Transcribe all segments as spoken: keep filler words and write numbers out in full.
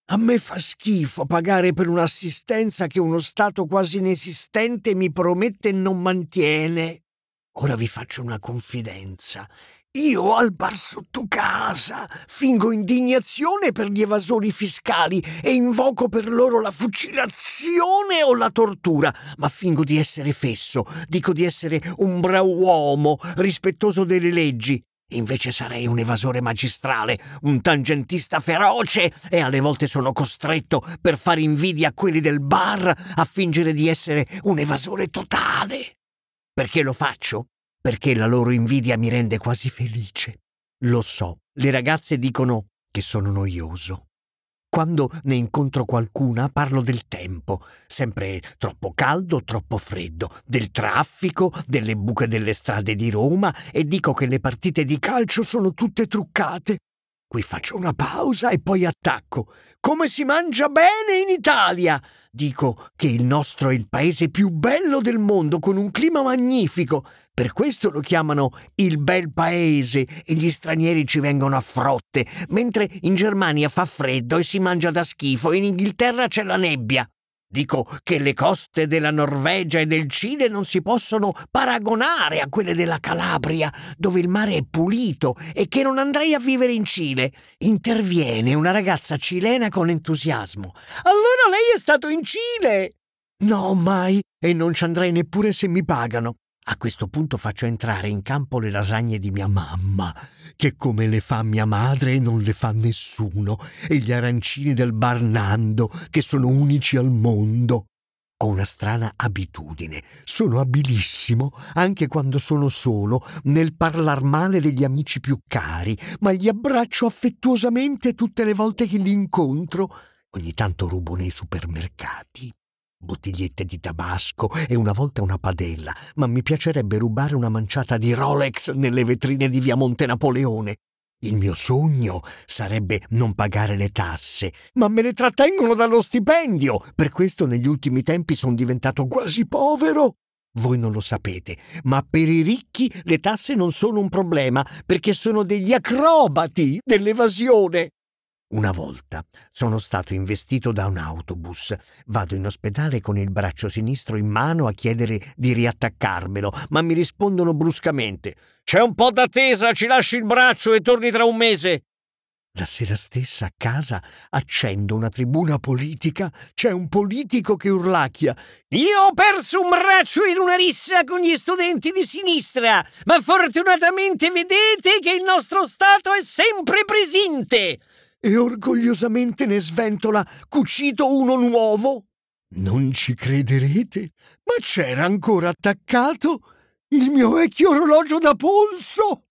A me fa schifo pagare per un'assistenza che uno Stato quasi inesistente mi promette e non mantiene. Ora vi faccio una confidenza. Io al bar sotto casa fingo indignazione per gli evasori fiscali e invoco per loro la fucilazione o la tortura, ma fingo di essere fesso, dico di essere un bravo uomo, rispettoso delle leggi. Invece sarei un evasore magistrale, un tangentista feroce e alle volte sono costretto, per fare invidia a quelli del bar, a fingere di essere un evasore totale. Perché lo faccio? Perché la loro invidia mi rende quasi felice. Lo so, le ragazze dicono che sono noioso. Quando ne incontro qualcuna parlo del tempo, sempre troppo caldo, troppo freddo, del traffico, delle buche delle strade di Roma e dico che le partite di calcio sono tutte truccate. Qui faccio una pausa e poi attacco. Come si mangia bene in Italia! Dico che il nostro è il paese più bello del mondo, con un clima magnifico. Per questo lo chiamano il bel paese e gli stranieri ci vengono a frotte, mentre in Germania fa freddo e si mangia da schifo e in Inghilterra c'è la nebbia. Dico che le coste della Norvegia e del Cile non si possono paragonare a quelle della Calabria, dove il mare è pulito, e che non andrei a vivere in Cile. Interviene una ragazza cilena con entusiasmo. Allora lei è stato in Cile? No, mai, e non ci andrei neppure se mi pagano. A questo punto faccio entrare in campo le lasagne di mia mamma, che come le fa mia madre non le fa nessuno, e gli arancini del bar Nando, che sono unici al mondo. Ho una strana abitudine, sono abilissimo, anche quando sono solo, nel parlar male degli amici più cari, ma li abbraccio affettuosamente tutte le volte che li incontro. Ogni tanto rubo nei supermercati bottigliette di tabasco e una volta una padella, ma mi piacerebbe rubare una manciata di Rolex nelle vetrine di via Monte Napoleone. Il mio sogno sarebbe non pagare le tasse, ma me le trattengono dallo stipendio. Per questo negli ultimi tempi sono diventato quasi povero. Voi non lo sapete, ma per i ricchi le tasse non sono un problema, perché sono degli acrobati dell'evasione. Una volta sono stato investito da un autobus. Vado in ospedale con il braccio sinistro in mano a chiedere di riattaccarmelo, ma mi rispondono bruscamente: «C'è un po' d'attesa, ci lasci il braccio e torni tra un mese». La sera stessa a casa accendo una tribuna politica. C'è un politico che urlacchia: «Io ho perso un braccio in una rissa con gli studenti di sinistra, ma fortunatamente vedete che il nostro Stato è sempre presente». E orgogliosamente ne sventola cucito uno nuovo. Non ci crederete, ma c'era ancora attaccato il mio vecchio orologio da polso.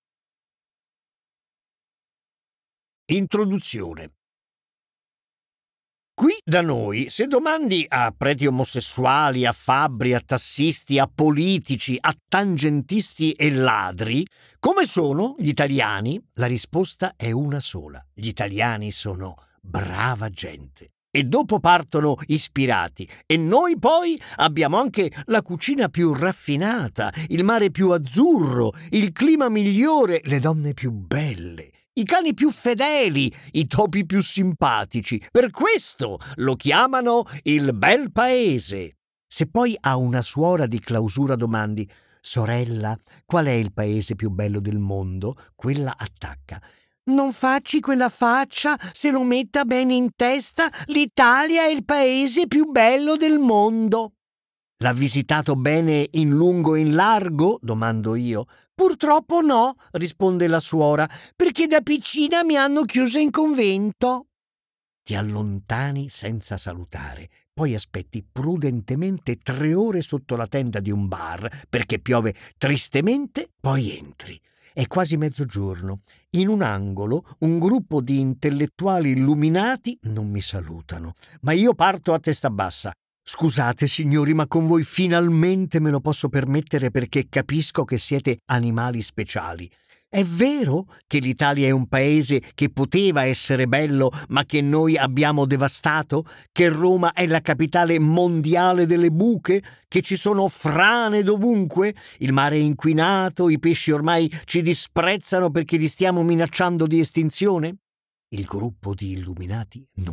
Introduzione. Qui da noi, se domandi a preti omosessuali, a fabbri, a tassisti, a politici, a tangentisti e ladri, come sono gli italiani? La risposta è una sola. Gli italiani sono brava gente. E dopo partono ispirati. E noi poi abbiamo anche la cucina più raffinata, il mare più azzurro, il clima migliore, le donne più belle, i cani più fedeli, i topi più simpatici. Per questo lo chiamano il bel paese. Se poi a una suora di clausura domandi: «Sorella, qual è il paese più bello del mondo?» Quella attacca: «Non facci quella faccia, se lo metta bene in testa, l'Italia è il paese più bello del mondo». «L'ha visitato bene in lungo e in largo?» domando io. «Purtroppo no», risponde la suora, «perché da piccina mi hanno chiusa in convento». Ti allontani senza salutare, poi aspetti prudentemente tre ore sotto la tenda di un bar, perché piove tristemente, poi entri. È quasi mezzogiorno. In un angolo un gruppo di intellettuali illuminati non mi salutano, ma io parto a testa bassa. «Scusate signori, ma con voi finalmente me lo posso permettere, perché capisco che siete animali speciali. È vero che l'Italia è un paese che poteva essere bello, ma che noi abbiamo devastato? Che Roma è la capitale mondiale delle buche? Che ci sono frane dovunque? Il mare è inquinato? I pesci ormai ci disprezzano perché li stiamo minacciando di estinzione?» Il gruppo di illuminati non